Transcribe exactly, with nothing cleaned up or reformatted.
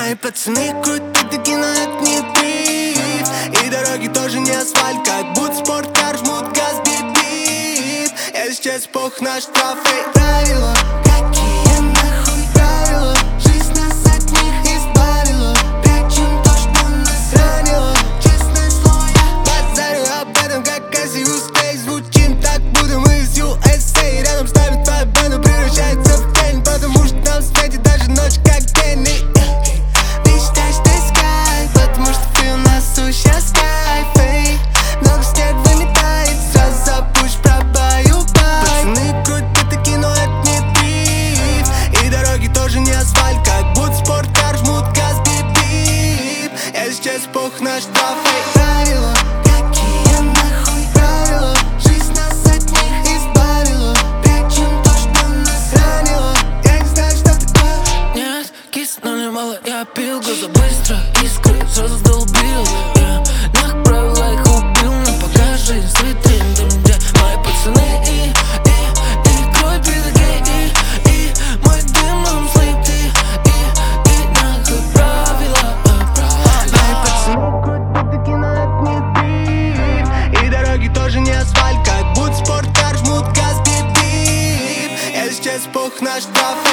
Мои пацаны крутят таки, но это не дрифт. И дороги тоже не асфальт, как будто спорткар жмут газ, бип-бип. Я сейчас пох на штрафы. Правила, какие нахуй правила? Жизнь нас от них избавила. Прячем то, что нас ранило. Честное слово, я базарю об этом, как Кассиус Клей. Звучим так, будто мы из ю эс эй. Рядом с нами твоя банда превращается в тень, потому что нам светит даже ночь как день. Мечтаешь ты скай, потому что ты у нас сейчас кайф. Эй, много снег выметает, сразу забудь про баю-бай. Пацаны крутят таки, но это не дрифт. И дороги тоже не асфальт, как будто спорткар жмут газ, бип-бип. Я сейчас пох на штрафы. Правила, какие нахуй правила? Жизнь нас от них избавила. Прячем то, что нас ранило. Я не знаю, что такое. Нет, киснули мало, я пил, глаза быстро, искры сразу долбил. Я нах правила их убил, но пока жизнь светлее, там где мои пацаны. И, и, и кровь пидаки, и, и мой дым нам слит. И, и, и нахуй правила, правила. Мои пацаны крутят таки, но это не дрифт. И дороги тоже не асфальт, как будто спорткар жмут газ, бип-бип. Я сейчас пох на штрафы.